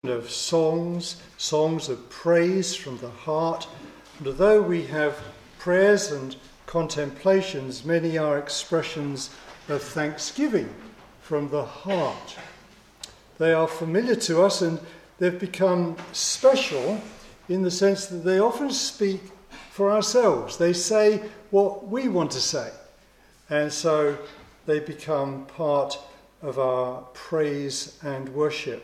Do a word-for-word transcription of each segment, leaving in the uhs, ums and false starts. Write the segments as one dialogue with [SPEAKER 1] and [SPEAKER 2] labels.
[SPEAKER 1] of songs, songs of praise from the heart. And although we have prayers and contemplations, many are expressions of thanksgiving from the heart. They are familiar to us and they've become special in the sense that they often speak for ourselves. They say what we want to say. And so they become part of our praise and worship.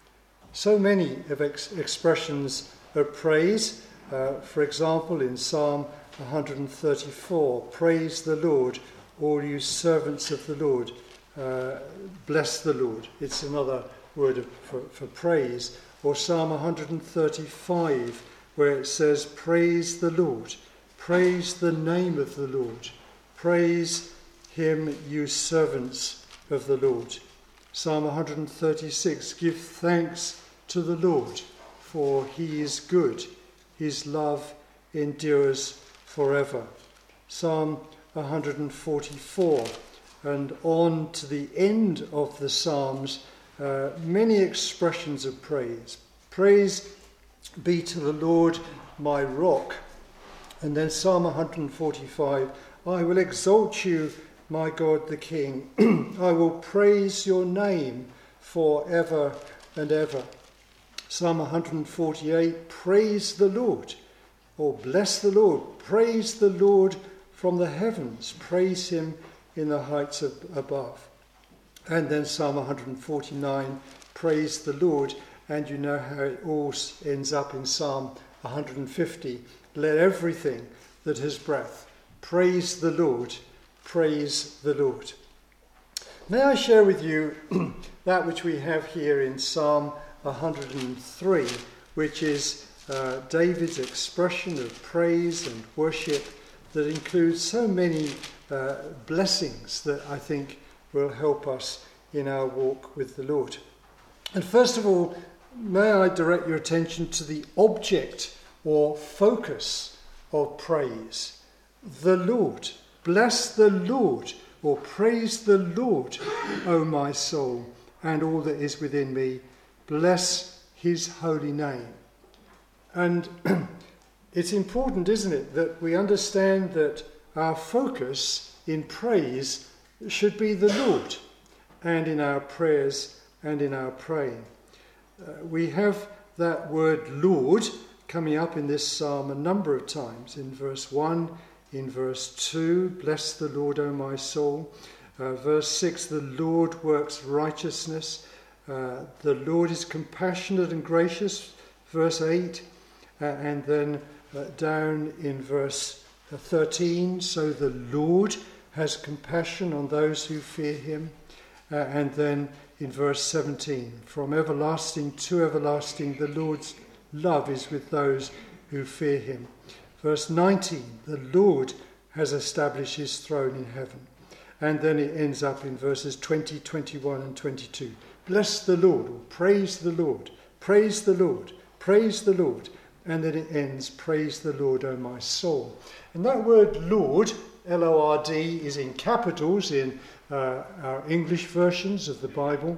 [SPEAKER 1] So many of ex- expressions of praise. Uh, for example, in Psalm one thirty-four, praise the Lord, all you servants of the Lord. Uh, bless the Lord. It's another word of, for, for praise. Or Psalm one thirty-five, where it says, praise the Lord. Praise the name of the Lord. Praise him, you servants of the Lord. Psalm one thirty-six, give thanks to the Lord, for he is good. His love endures forever. Psalm one forty-four, and on to the end of the Psalms, uh, many expressions of praise. Praise be to the Lord, my rock. And then Psalm one forty-five, I will exalt you, my God the King. I will praise your name forever and ever. Psalm one forty-eight, praise the Lord, or bless the Lord. Praise the Lord from the heavens. Praise him in the heights of above. And then Psalm one forty-nine, praise the Lord. And you know how it all ends up in Psalm one fifty. Let everything that has breath praise the Lord. Praise the Lord. May I share with you that which we have here in Psalm one hundred three, which is uh, David's expression of praise and worship that includes so many uh, blessings that I think will help us in our walk with the Lord. And first of all, may I direct your attention to the object or focus of praise. The Lord. Bless the Lord, or praise the Lord, O my soul, and all that is within me. Bless his holy name. And it's important, isn't it, that we understand that our focus in praise should be the Lord, and in our prayers and in our praying. Uh, we have that word Lord coming up in this psalm a number of times. In verse one, in verse two, bless the Lord, O my soul. Uh, verse six, the Lord works righteousness. Uh, the Lord is compassionate and gracious. Verse eight, uh, and then uh, down in verse thirteen, so the Lord has compassion on those who fear him. Uh, and then in verse seventeen, from everlasting to everlasting, the Lord's love is with those who fear him. Verse nineteen, the Lord has established his throne in heaven. And then it ends up in verses twenty, twenty-one and twenty-two. Bless the Lord, or praise the Lord, praise the Lord, praise the Lord. And then it ends, praise the Lord, O my soul. And that word Lord, L O R D, is in capitals in uh, our English versions of the Bible.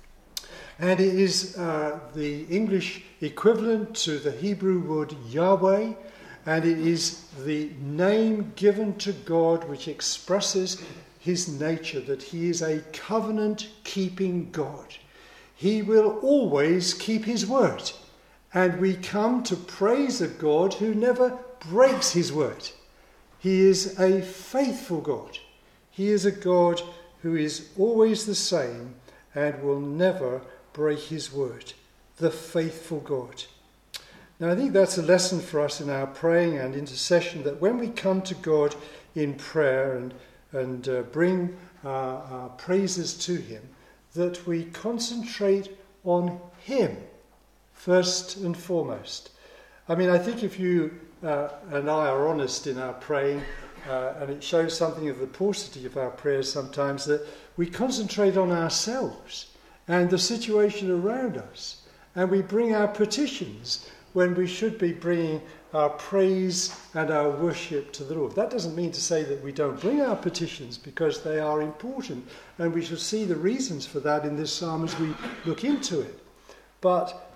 [SPEAKER 1] And it is uh, the English equivalent to the Hebrew word Yahweh. And it is the name given to God which expresses his nature, that he is a covenant-keeping God. He will always keep his word. And we come to praise a God who never breaks his word. He is a faithful God. He is a God who is always the same and will never break his word. The faithful God. Now, I think that's a lesson for us in our praying and intercession, that when we come to God in prayer and, and uh, bring our, our praises to him, that we concentrate on him first and foremost. I mean, I think if you uh, and I are honest in our praying, uh, and it shows something of the paucity of our prayers sometimes, that we concentrate on ourselves and the situation around us, and we bring our petitions when we should be bringing our praise and our worship to the Lord. That doesn't mean to say that we don't bring our petitions, because they are important, and we shall see the reasons for that in this psalm as we look into it. But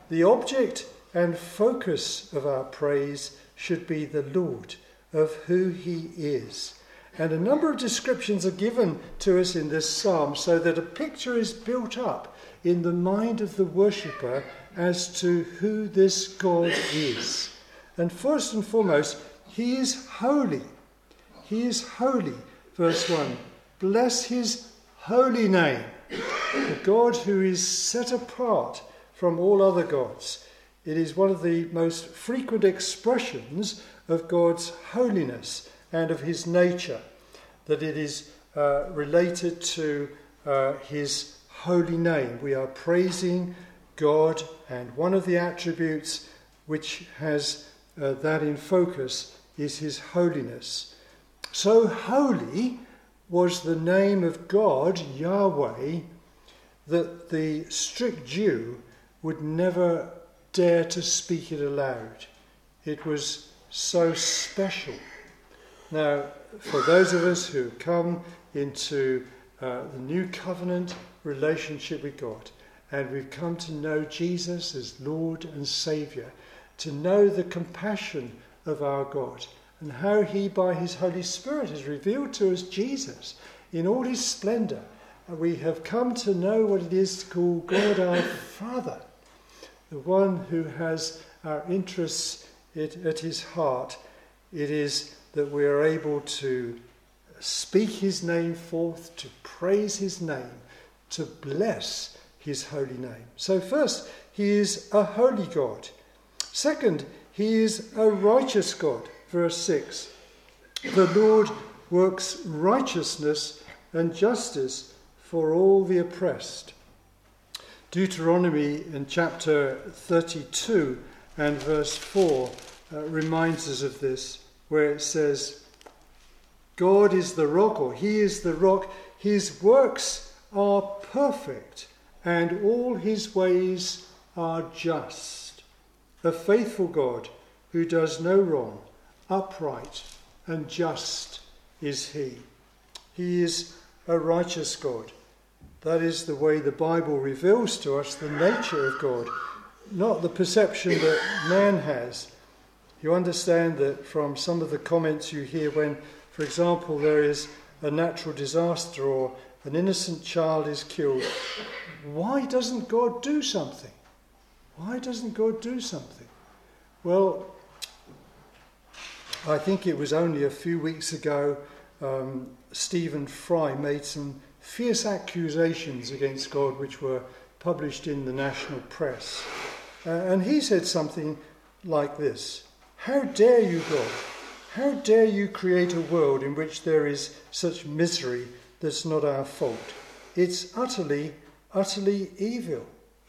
[SPEAKER 1] The object and focus of our praise should be the Lord, of who he is. And a number of descriptions are given to us in this psalm so that a picture is built up in the mind of the worshipper as to who this God is. And first and foremost, he is holy. He is holy. Verse one, bless his holy name. The God who is set apart from all other gods. It is one of the most frequent expressions of God's holiness and of his nature, that it is uh, related to uh, his holy name. We are praising God, and one of the attributes which has uh, that in focus is his holiness. So holy was the name of God, Yahweh, that the strict Jew would never dare to speak it aloud. It was so special. Now, for those of us who come into uh, the new covenant relationship with God, and we've come to know Jesus as Lord and Saviour, to know the compassion of our God, and how he, by his Holy Spirit, has revealed to us Jesus in all his splendour, we have come to know what it is to call God our Father, the one who has our interests at his heart. It is that we are able to speak his name forth, to praise his name, to bless his holy name. So first, he is a holy God. Second, he is a righteous God. Verse six, the Lord works righteousness and justice for all the oppressed. Deuteronomy in chapter thirty-two and verse four uh, reminds us of this, where it says, God is the rock, or he is the rock, his works are perfect, and all his ways are just. A faithful God who does no wrong, upright and just is he. He is a righteous God. That is the way the Bible reveals to us the nature of God, not the perception that man has. You understand that from some of the comments you hear when, for example, there is a natural disaster or an innocent child is killed. Why doesn't God do something? Why doesn't God do something? Well, I think it was only a few weeks ago um, Stephen Fry made some fierce accusations against God which were published in the national press. Uh, and he said something like this: how dare you, God? How dare you create a world in which there is such misery that's not our fault? It's utterly, utterly evil.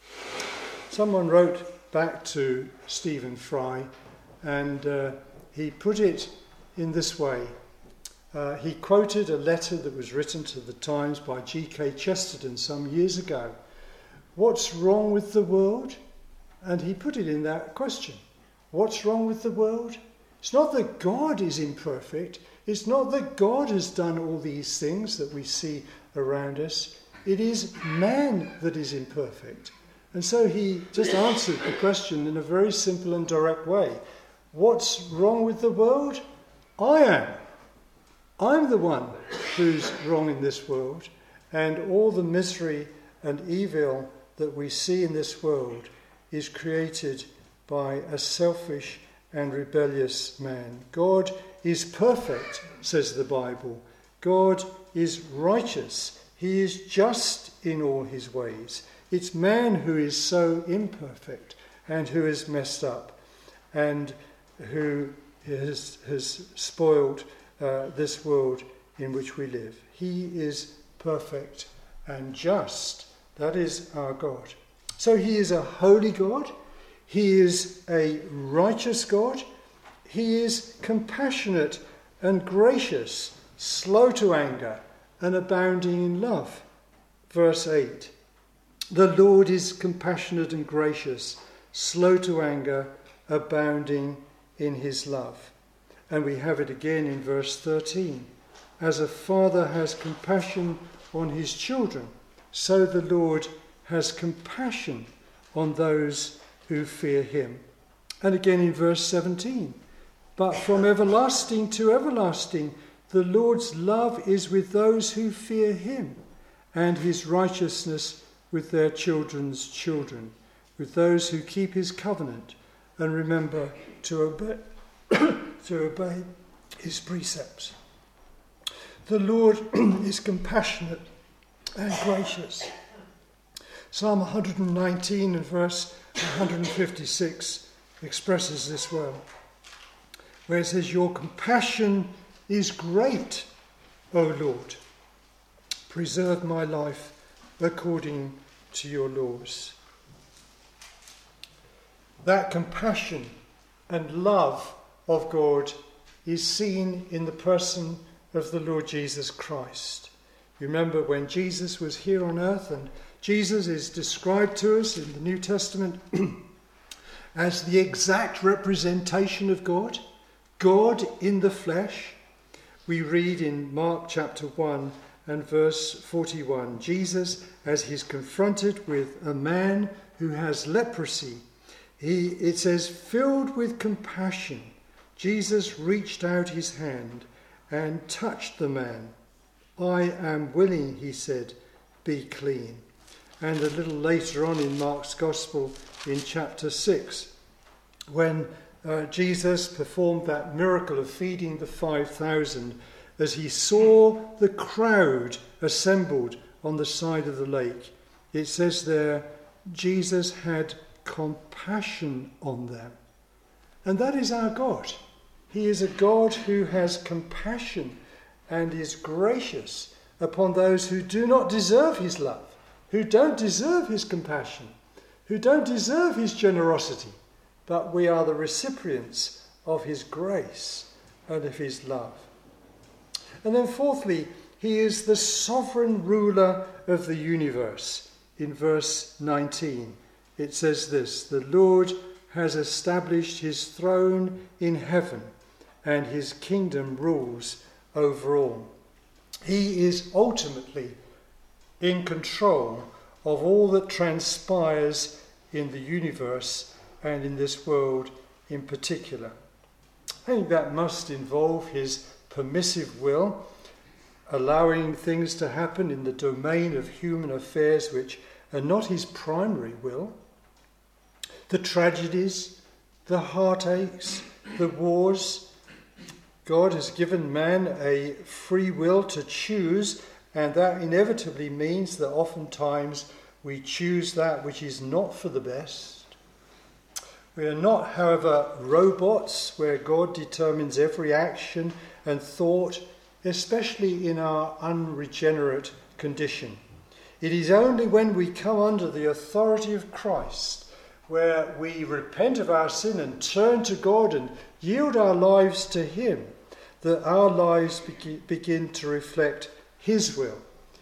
[SPEAKER 1] Someone wrote back to Stephen Fry, and uh, he put it in this way. Uh, he quoted a letter that was written to the Times by G K Chesterton some years ago. What's wrong with the world? And he put it in that question. What's wrong with the world? It's not that God is imperfect. It's not that God has done all these things that we see around us. It is man that is imperfect. And so he just answered the question in a very simple and direct way. What's wrong with the world? I am. I'm the one who's wrong in this world, and all the misery and evil that we see in this world is created by a selfish and rebellious man. God is perfect, says the Bible. God is righteous. He is just in all his ways. It's man who is so imperfect and who is messed up and who has, has spoiled uh, this world in which we live. He is perfect and just. That is our God. So he is a holy God. He is a righteous God. He is compassionate and gracious, slow to anger, and abounding in love. Verse eight. The Lord is compassionate and gracious, slow to anger, abounding in his love. And we have it again in verse thirteen. As a father has compassion on his children, so the Lord has compassion on those who fear him. And again in verse seventeen, but from everlasting to everlasting, the Lord's love is with those who fear him, and his righteousness with their children's children, with those who keep his covenant and remember to obey, to obey his precepts. The Lord is compassionate and gracious. Psalm one hundred nineteen and verse one hundred fifty-six expresses this well, where it says, your compassion is great, O Lord. Preserve my life according to your laws. That compassion and love of God is seen in the person of the Lord Jesus Christ. You remember when Jesus was here on earth, and Jesus is described to us in the New Testament as the exact representation of God, God in the flesh. We read in Mark chapter one and verse forty-one, Jesus, as he's confronted with a man who has leprosy, he, it says, filled with compassion, Jesus reached out his hand and touched the man. I am willing, he said, be clean. And a little later on in Mark's Gospel, in chapter six, when uh, Jesus performed that miracle of feeding the five thousand, as he saw the crowd assembled on the side of the lake, it says there, Jesus had compassion on them. And that is our God. He is a God who has compassion and is gracious upon those who do not deserve his love, who don't deserve his compassion, who don't deserve his generosity, but we are the recipients of his grace and of his love. And then fourthly, he is the sovereign ruler of the universe. In verse nineteen, it says this, the Lord has established his throne in heaven, and his kingdom rules over all. He is ultimately in control of all that transpires in the universe and in this world in particular. I think that must involve his permissive will, allowing things to happen in the domain of human affairs which are not his primary will. The tragedies, the heartaches, the wars. God has given man a free will to choose, and that inevitably means that oftentimes we choose that which is not for the best. We are not, however, robots where God determines every action and thought, especially in our unregenerate condition. It is only when we come under the authority of Christ, where we repent of our sin and turn to God and yield our lives to him, that our lives begin to reflect his will,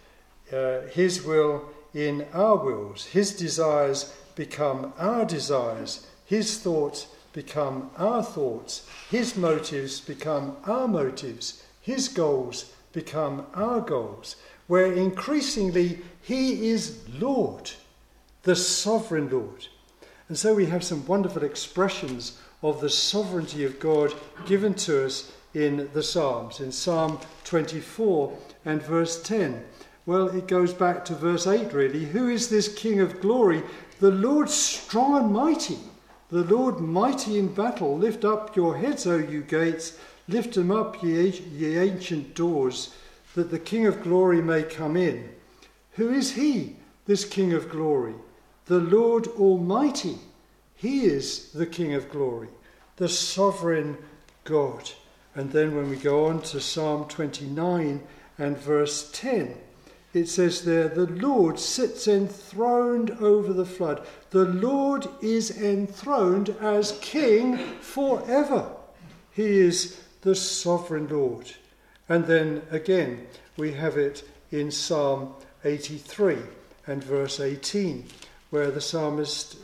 [SPEAKER 1] uh, his will in our wills. His desires become our desires. His thoughts become our thoughts. His motives become our motives. His goals become our goals, where increasingly he is Lord, the sovereign Lord. And so we have some wonderful expressions of the sovereignty of God given to us in the Psalms. In Psalm twenty-four and verse ten, well, it goes back to verse eight really. Who is this King of glory? The Lord strong and mighty, the Lord mighty in battle. Lift up your heads, O you gates, lift them up, ye, ye ancient doors, that the King of glory may come in. Who is he, this King of glory? The Lord Almighty. He is the King of glory, the sovereign God. And then when we go on to Psalm twenty-nine and verse ten, it says there, the Lord sits enthroned over the flood. The Lord is enthroned as King forever. He is the sovereign Lord. And then again, we have it in Psalm eighty-three and verse eighteen, where the psalmist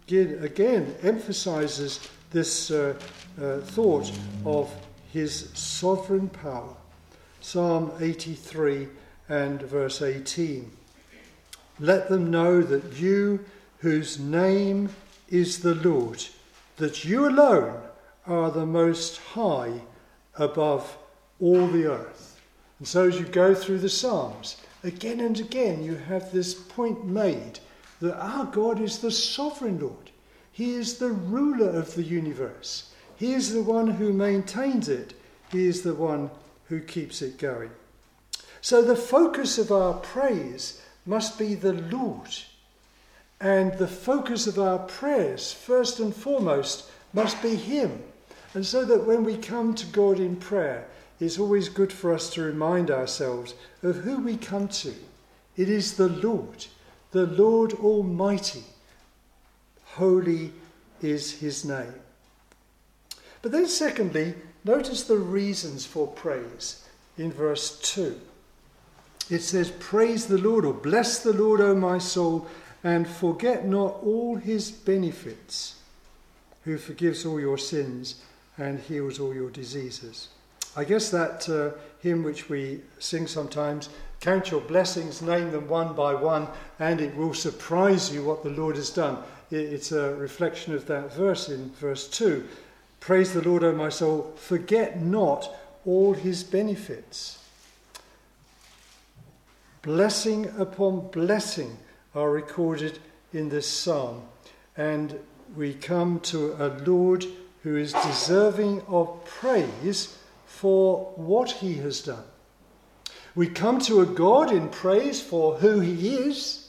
[SPEAKER 1] again emphasizes this uh, uh, thought of his sovereign power. Psalm eighty-three and verse eighteen. Let them know that you, whose name is the Lord, that you alone are the most high above all the earth. And so as you go through the Psalms, again and again you have this point made that our God is the sovereign Lord. He is the ruler of the universe. He is the one who maintains it. He is the one who keeps it going. So the focus of our praise must be the Lord. And the focus of our prayers, first and foremost, must be him. And so that when we come to God in prayer, it's always good for us to remind ourselves of who we come to. It is the Lord, the Lord Almighty. Holy is his name. But then secondly, notice the reasons for praise in verse two. It says, praise the Lord, or bless the Lord, O my soul, and forget not all his benefits, who forgives all your sins and heals all your diseases. I guess that uh, hymn which we sing sometimes, count your blessings, name them one by one, and it will surprise you what the Lord has done. It's a reflection of that verse in verse two. Praise the Lord, O my soul, forget not all his benefits. Blessing upon blessing are recorded in this psalm, and we come to a Lord who is deserving of praise for what he has done. We come to a God in praise for who he is,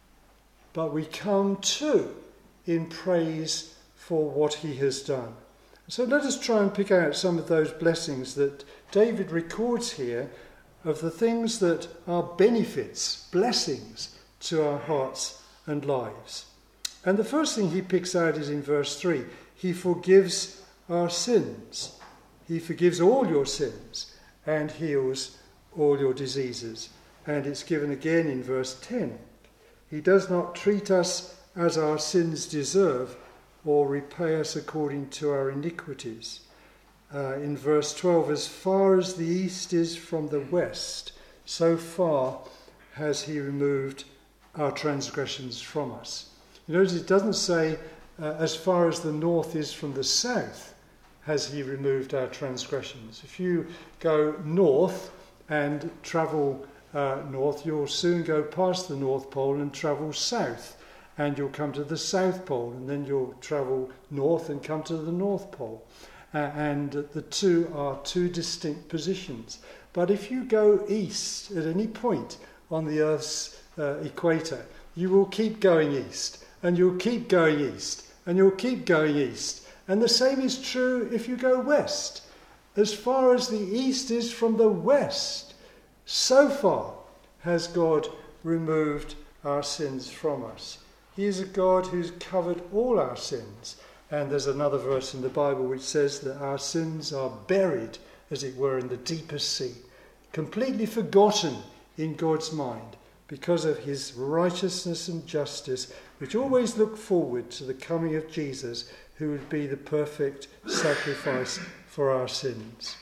[SPEAKER 1] but we come too in praise for what he has done. So let us try and pick out some of those blessings that David records here, of the things that are benefits, blessings to our hearts and lives. And the first thing he picks out is in verse three. He forgives our sins. He forgives all your sins and heals all your diseases. And it's given again in verse ten. He does not treat us as our sins deserve or repay us according to our iniquities. Uh, in verse twelve, as far as the east is from the west, so far has he removed our transgressions from us. You notice it doesn't say, uh, as far as the north is from the south, has he removed our transgressions. If you go north and travel uh, north, you'll soon go past the North Pole and travel south. And you'll come to the South Pole, and then you'll travel north and come to the North Pole. Uh, and the two are two distinct positions. But if you go east at any point on the Earth's uh, equator, you will keep going east, and you'll keep going east, and you'll keep going east. And the same is true if you go west. As far as the east is from the west, so far has God removed our sins from us. He is a God who's covered all our sins. And there's another verse in the Bible which says that our sins are buried, as it were, in the deepest sea, completely forgotten in God's mind because of his righteousness and justice, which always look forward to the coming of Jesus, who would be the perfect sacrifice for our sins.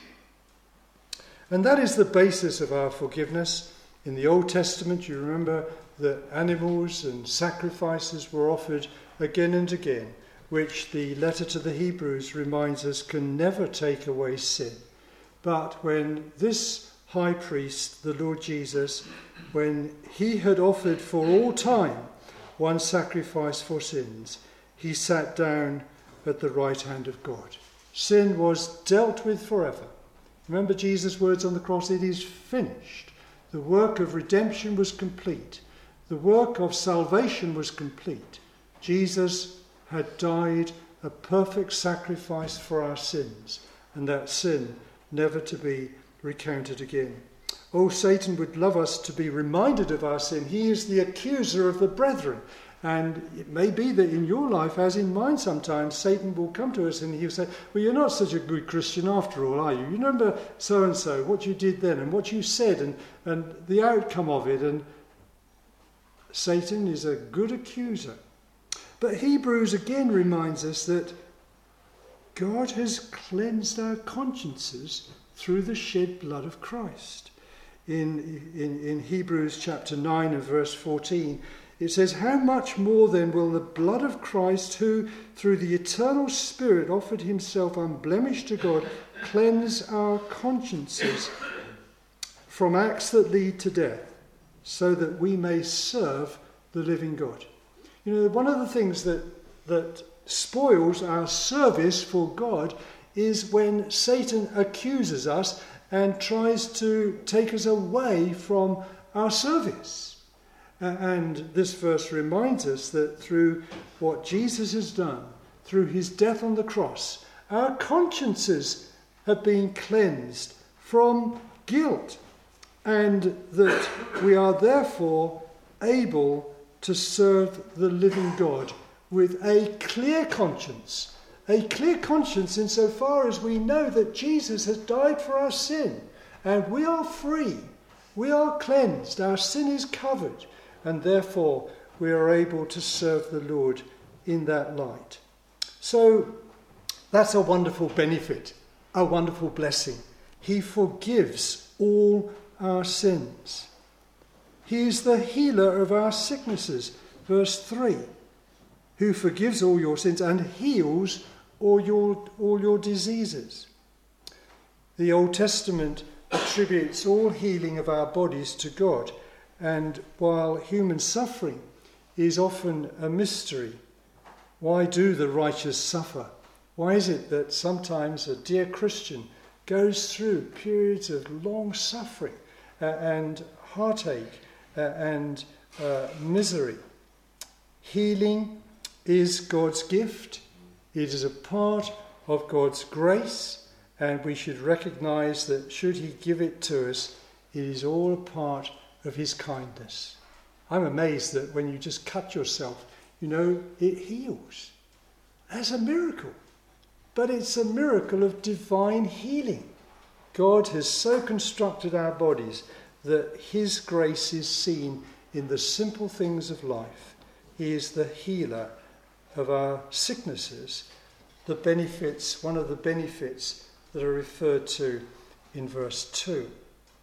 [SPEAKER 1] And that is the basis of our forgiveness. In the Old Testament, you remember that animals and sacrifices were offered again and again, which the letter to the Hebrews reminds us can never take away sin. But when this high priest, the Lord Jesus, when he had offered for all time one sacrifice for sins, he sat down at the right hand of God. Sin was dealt with forever. Remember Jesus' words on the cross, it is finished. The work of redemption was complete. The work of salvation was complete. Jesus had died a perfect sacrifice for our sins, and that sin never to be recounted again. Oh, Satan would love us to be reminded of our sin. He is the accuser of the brethren. And it may be that in your life, as in mine sometimes, Satan will come to us and he'll say, well, you're not such a good Christian after all, are you? You remember so-and-so, what you did then and what you said and, and the outcome of it. And Satan is a good accuser. But Hebrews again reminds us that God has cleansed our consciences through the shed blood of Christ. In, in, in Hebrews chapter nine and verse fourteen, It says, how much more then will the blood of Christ, who through the eternal Spirit offered himself unblemished to God, cleanse our consciences from acts that lead to death, so that we may serve the living God. You know, one of the things that, that spoils our service for God is when Satan accuses us and tries to take us away from our service. And this verse reminds us that through what Jesus has done, through his death on the cross, our consciences have been cleansed from guilt, and that we are therefore able to serve the living God with a clear conscience. A clear conscience insofar as we know that Jesus has died for our sin, and we are free, we are cleansed, our sin is covered, and therefore we are able to serve the Lord in that light. So that's a wonderful benefit, a wonderful blessing. He forgives all our sins. He is the healer of our sicknesses, verse three, who forgives all your sins and heals all your, all your diseases. The Old Testament attributes all healing of our bodies to God, and while human suffering is often a mystery, why do the righteous suffer? Why is it that sometimes a dear Christian goes through periods of long suffering uh, and heartache uh, and uh, misery? Healing is God's gift. It is a part of God's grace, and we should recognise that should he give it to us, it is all a part of his kindness. I'm amazed that when you just cut yourself, you know, it heals. That's a miracle. But it's a miracle of divine healing. God has so constructed our bodies that his grace is seen in the simple things of life. He is the healer of our sicknesses, the benefits, one of the benefits that are referred to in verse two.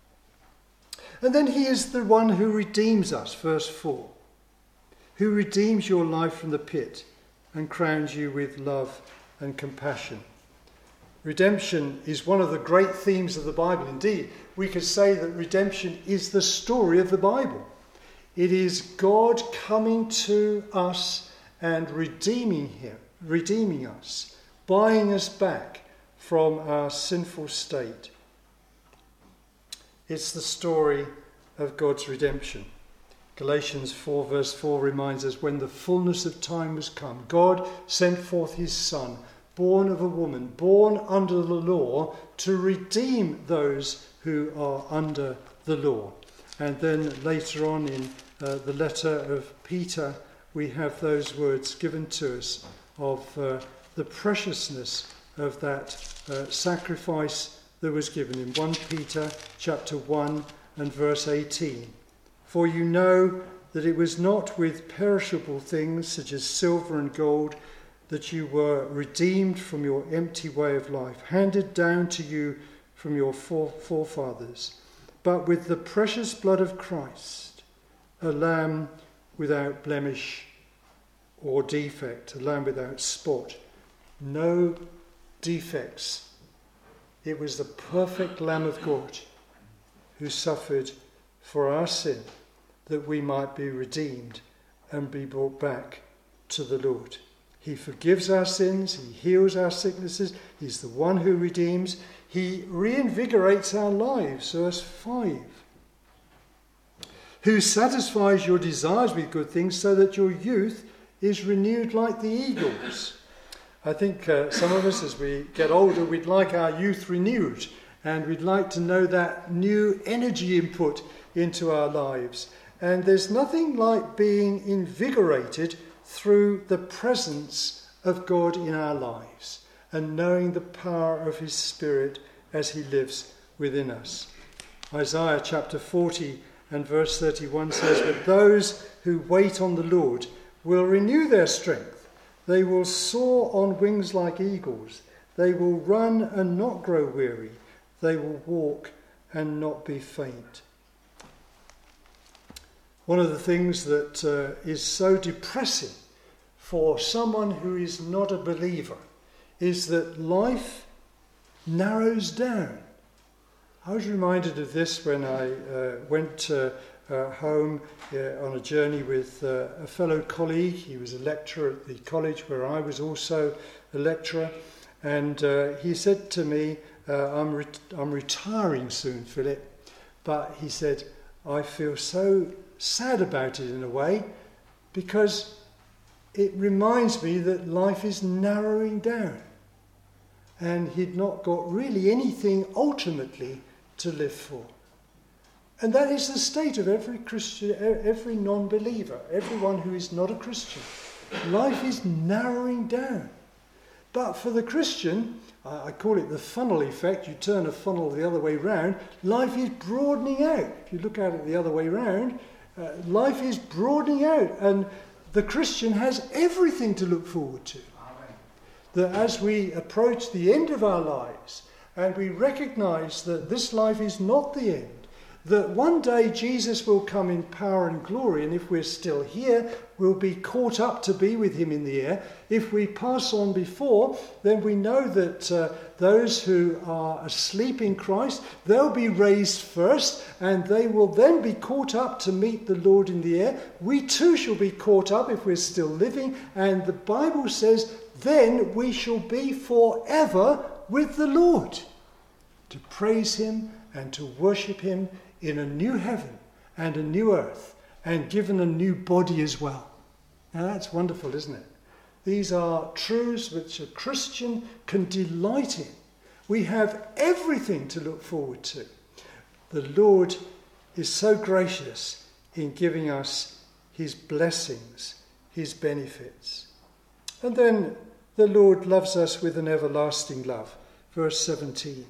[SPEAKER 1] And then he is the one who redeems us, verse four, who redeems your life from the pit and crowns you with love and compassion. Redemption is one of the great themes of the Bible. Indeed, we could say that redemption is the story of the Bible. It is God coming to us and redeeming him, redeeming us, buying us back from our sinful state. It's the story of God's redemption. Galatians four verse four reminds us, when the fullness of time was come, God sent forth his Son, born of a woman, born under the law, to redeem those who are under the law. And then later on in uh, the letter of Peter, we have those words given to us of uh, the preciousness of that uh, sacrifice that was given in First Peter chapter one and verse eighteen. For you know that it was not with perishable things such as silver and gold that you were redeemed from your empty way of life, handed down to you from your forefathers, but with the precious blood of Christ, a lamb without blemish or defect, a lamb without spot, no defects. It was the perfect Lamb of God who suffered for our sin, that we might be redeemed and be brought back to the Lord. He forgives our sins, he heals our sicknesses, he's the one who redeems, he reinvigorates our lives. Verse five. Who satisfies your desires with good things so that your youth is renewed like the eagles. I think uh, some of us, as we get older, we'd like our youth renewed, and we'd like to know that new energy input into our lives. And there's nothing like being invigorated through the presence of God in our lives and knowing the power of his Spirit as he lives within us. Isaiah chapter forty and verse thirty-one says, but those who wait on the Lord will renew their strength. They will soar on wings like eagles. They will run and not grow weary. They will walk and not be faint. One of the things that uh, is so depressing for someone who is not a believer is that life narrows down. I was reminded of this when I uh, went uh, uh, home uh, on a journey with uh, a fellow colleague. He was a lecturer at the college where I was also a lecturer. And uh, he said to me, uh, I'm, ret- I'm retiring soon, Philip. But he said, I feel so sad about it in a way, because it reminds me that life is narrowing down. And he'd not got really anything ultimately to live for. And that is the state of every Christian, every non-believer, everyone who is not a Christian. Life is narrowing down. But for the Christian, I call it the funnel effect. You turn a funnel the other way round, life is broadening out. If you look at it the other way round, uh, life is broadening out. And the Christian has everything to look forward to. Amen. That as we approach the end of our lives, and we recognise that this life is not the end, that one day Jesus will come in power and glory, and if we're still here, we'll be caught up to be with him in the air. If we pass on before, then we know that uh, those who are asleep in Christ, they'll be raised first, and they will then be caught up to meet the Lord in the air. We too shall be caught up if we're still living, and the Bible says, then we shall be forever with the Lord, to praise him and to worship him in a new heaven and a new earth, and given a new body as well. Now that's wonderful, isn't it? These are truths which a Christian can delight in. We have everything to look forward to. The Lord is so gracious in giving us his blessings, his benefits. And then the Lord loves us with an everlasting love. Verse seventeen.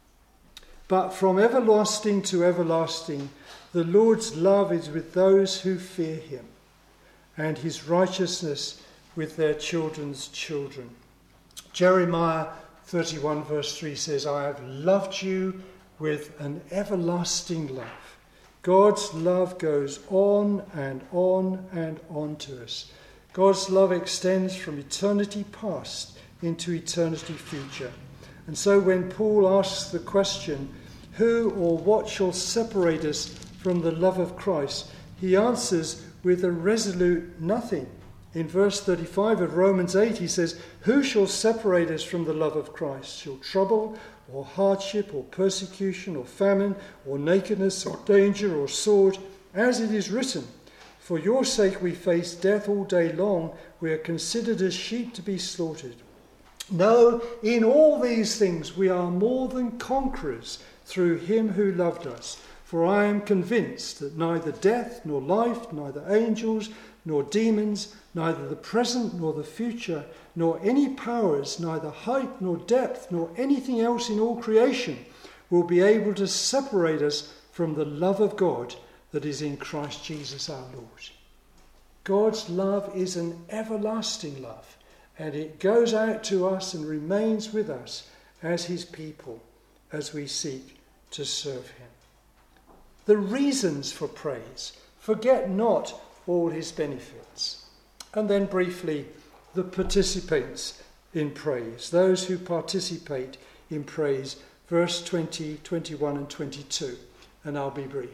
[SPEAKER 1] But from everlasting to everlasting, the Lord's love is with those who fear him, and his righteousness with their children's children. Jeremiah thirty-one verse three says, I have loved you with an everlasting love. God's love goes on and on and on to us. God's love extends from eternity past into eternity future. And so when Paul asks the question, who or what shall separate us from the love of Christ, he answers with a resolute nothing. In verse thirty-five of Romans eight, he says, who shall separate us from the love of Christ? Shall trouble or hardship or persecution or famine or nakedness or danger or sword? As it is written, for your sake we face death all day long. We are considered as sheep to be slaughtered. No, in all these things we are more than conquerors through him who loved us. For I am convinced that neither death nor life, neither angels nor demons, neither the present nor the future, nor any powers, neither height nor depth, nor anything else in all creation will be able to separate us from the love of God that is in Christ Jesus our Lord. God's love is an everlasting love. And it goes out to us and remains with us as his people as we seek to serve him. The reasons for praise. Forget not all his benefits. And then briefly, the participants in praise. Those who participate in praise. Verse twenty, twenty-one and twenty-two. And I'll be brief.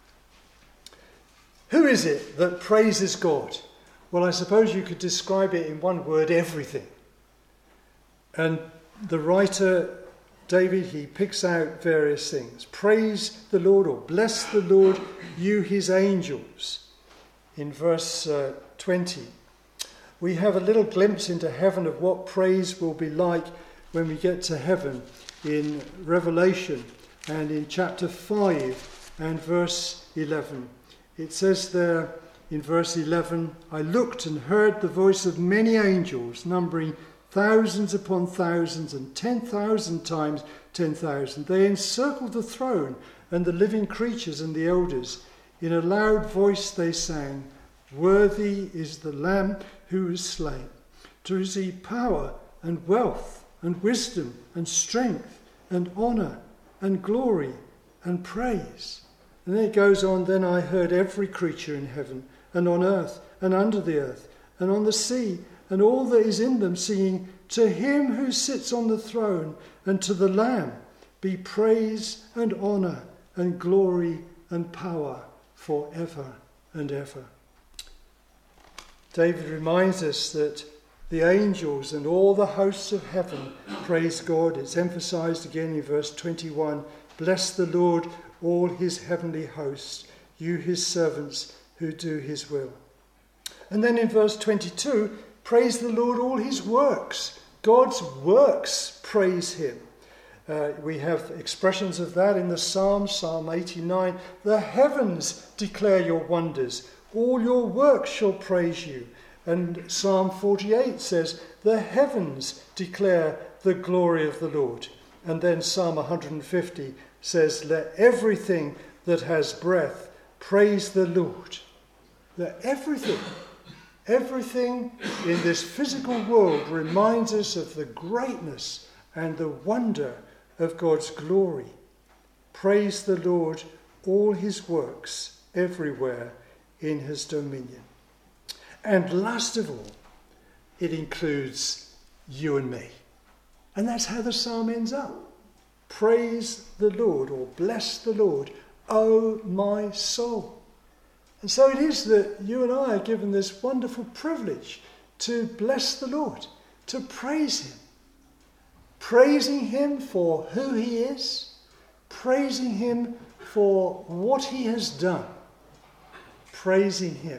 [SPEAKER 1] Who is it that praises God? Well, I suppose you could describe it in one word, everything. And the writer, David, he picks out various things. Praise the Lord, or bless the Lord, you his angels. In verse uh, twenty, we have a little glimpse into heaven of what praise will be like when we get to heaven in Revelation and in chapter five and verse eleven. It says there, in verse eleven, I looked and heard the voice of many angels, numbering thousands upon thousands and ten thousand times ten thousand. They encircled the throne and the living creatures and the elders. In a loud voice they sang, worthy is the Lamb who was slain, to receive power and wealth and wisdom and strength and honour and glory and praise. And then it goes on, then I heard every creature in heaven and on earth and under the earth and on the sea and all that is in them singing, to him who sits on the throne and to the Lamb be praise and honour and glory and power forever and ever. David reminds us that the angels and all the hosts of heaven praise God. It's emphasised again in verse twenty-one. Bless the Lord, all his heavenly hosts, you his servants who do his will. And then in verse twenty-two, praise the Lord, all his works. God's works praise him. Uh, we have expressions of that in the Psalms, Psalm eighty-nine. The heavens declare your wonders. All your works shall praise you. And Psalm forty-eight says, the heavens declare the glory of the Lord. And then Psalm one hundred fifty says, let everything that has breath praise the Lord. Let everything, everything in this physical world reminds us of the greatness and the wonder of God's glory. Praise the Lord, all his works everywhere in his dominion. And last of all, it includes you and me. And that's how the psalm ends up. Praise the Lord, or bless the Lord, O my soul. And so it is that you and I are given this wonderful privilege to bless the Lord, to praise him. Praising him for who he is, praising him for what he has done, praising him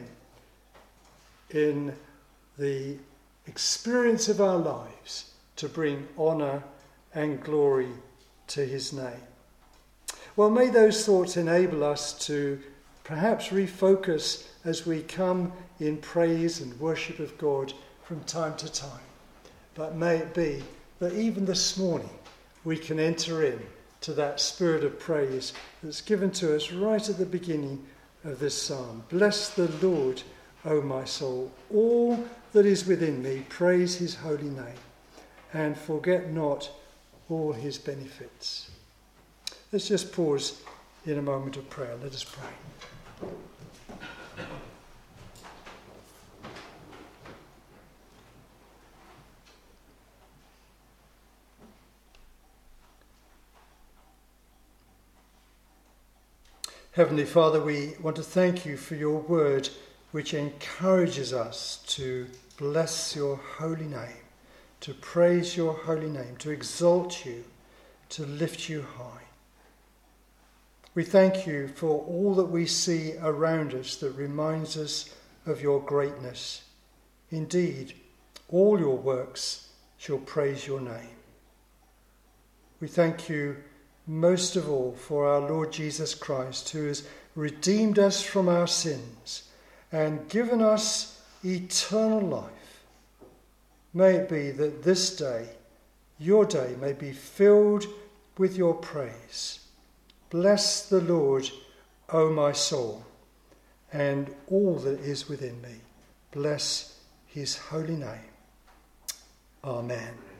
[SPEAKER 1] in the experience of our lives to bring honour and glory to his name. Well, may those thoughts enable us to perhaps refocus as we come in praise and worship of God from time to time. But may it be that even this morning we can enter in to that spirit of praise that's given to us right at the beginning of this psalm. Bless the Lord, O my soul, all that is within me, praise his holy name, and forget not all his benefits. Let's just pause in a moment of prayer. Let us pray. Heavenly Father, we want to thank you for your word, which encourages us to bless your holy name, to praise your holy name, to exalt you, to lift you high. We thank you for all that we see around us that reminds us of your greatness. Indeed, all your works shall praise your name. We thank you most of all for our Lord Jesus Christ, who has redeemed us from our sins and given us eternal life. May it be that this day, your day, may be filled with your praise. Bless the Lord, O my soul, and all that is within me. Bless his holy name. Amen.